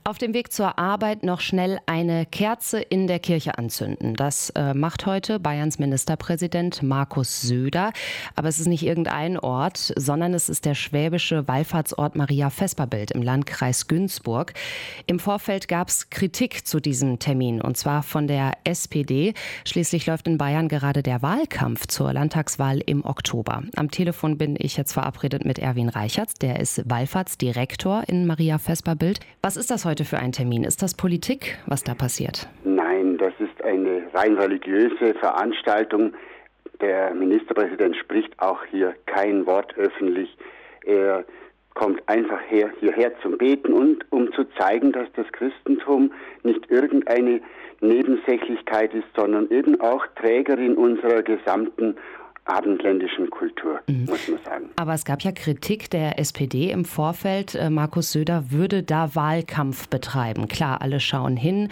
Auf dem Weg zur Arbeit noch schnell eine Kerze in der Kirche anzünden. Das macht heute Bayerns Ministerpräsident Markus Söder. Aber es ist nicht irgendein Ort, sondern es ist der schwäbische Wallfahrtsort Maria Vesperbild im Landkreis Günzburg. Im Vorfeld gab es Kritik zu diesem Termin, und zwar von der SPD. Schließlich läuft in Bayern gerade der Wahlkampf zur Landtagswahl im Oktober. Am Telefon bin ich jetzt verabredet mit Erwin Reichertz. Der ist Wallfahrtsdirektor in Maria Vesperbild. Was ist das heute für ein Termin? Ist das Politik, was da passiert? Nein, das ist eine rein religiöse Veranstaltung. Der Ministerpräsident spricht auch hier kein Wort öffentlich. Er kommt einfach hierher zum Beten und um zu zeigen, dass das Christentum nicht irgendeine Nebensächlichkeit ist, sondern eben auch Trägerin unserer gesamten abendländischen Kultur, muss man sagen. Aber es gab ja Kritik der SPD im Vorfeld. Markus Söder würde da Wahlkampf betreiben. Klar, alle schauen hin.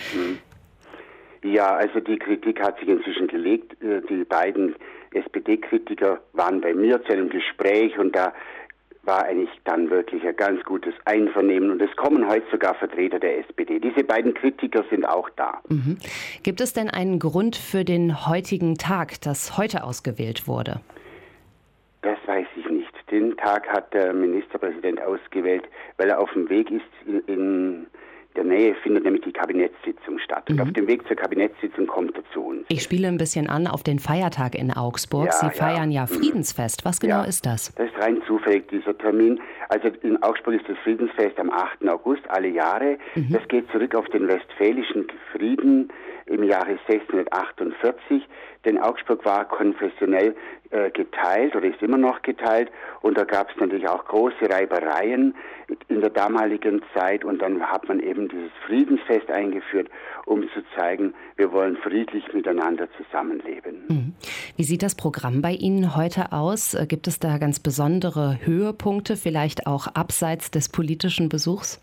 Ja, also die Kritik hat sich inzwischen gelegt. Die beiden SPD-Kritiker waren bei mir zu einem Gespräch und da war eigentlich dann wirklich ein ganz gutes Einvernehmen und es kommen heute sogar Vertreter der SPD. Diese beiden Kritiker sind auch da. Gibt es denn einen Grund für den heutigen Tag, das heute ausgewählt wurde? Das weiß ich nicht. Den Tag hat der Ministerpräsident ausgewählt, weil er auf dem Weg ist. In der Nähe findet nämlich die Kabinettssitzung statt. Und auf dem Weg zur Kabinettssitzung kommt er zu uns. Ich spiele ein bisschen an auf den Feiertag in Augsburg. Sie feiern ja Friedensfest. Was genau ist das? Das ist rein zufällig, dieser Termin. Also in Augsburg ist das Friedensfest am 8. August alle Jahre. Das geht zurück auf den Westfälischen Frieden im Jahre 1648. Denn Augsburg war konfessionell geteilt oder ist immer noch geteilt. Und da gab es natürlich auch große Reibereien in der damaligen Zeit. Und dann hat man eben dieses Friedensfest eingeführt, um zu zeigen, wir wollen friedlich miteinander zusammenleben. Wie sieht das Programm bei Ihnen heute aus? Gibt es da ganz besondere Höhepunkte, vielleicht auch abseits des politischen Besuchs?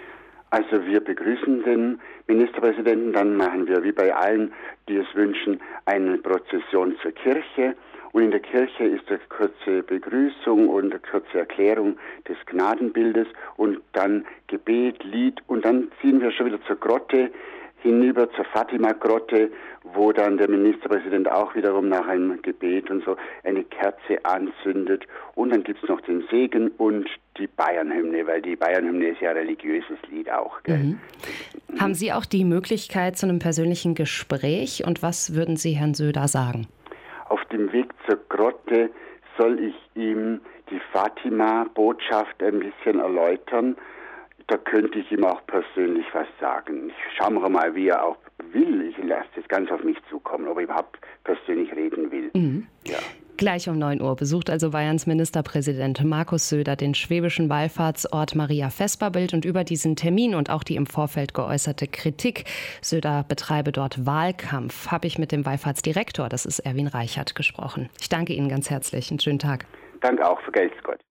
Also wir begrüßen den Ministerpräsidenten, dann machen wir wie bei allen, die es wünschen, eine Prozession zur Kirche. Und in der Kirche ist eine kurze Begrüßung und eine kurze Erklärung des Gnadenbildes und dann Gebet, Lied und dann ziehen wir schon wieder zur Grotte hinüber, zur Fatima-Grotte, wo dann der Ministerpräsident auch wiederum nach einem Gebet und so eine Kerze anzündet. Und dann gibt es noch den Segen und die Bayernhymne, weil die Bayernhymne ist ja ein religiöses Lied auch. Gell? Haben Sie auch die Möglichkeit zu einem persönlichen Gespräch und was würden Sie Herrn Söder sagen? Auf dem Weg zur Grotte soll ich ihm die Fatima-Botschaft ein bisschen erläutern. Da könnte ich ihm auch persönlich was sagen. Ich schaue mal, wie er auch will. Ich lasse das ganz auf mich zukommen, ob er überhaupt persönlich reden will. Ja. Gleich um 9 Uhr besucht also Bayerns Ministerpräsident Markus Söder den schwäbischen Wallfahrtsort Maria Vesperbild und über diesen Termin und auch die im Vorfeld geäußerte Kritik, Söder betreibe dort Wahlkampf, habe ich mit dem Wallfahrtsdirektor, das ist Erwin Reichertz, gesprochen. Ich danke Ihnen ganz herzlich. Einen schönen Tag. Danke auch, vergelt's Gott.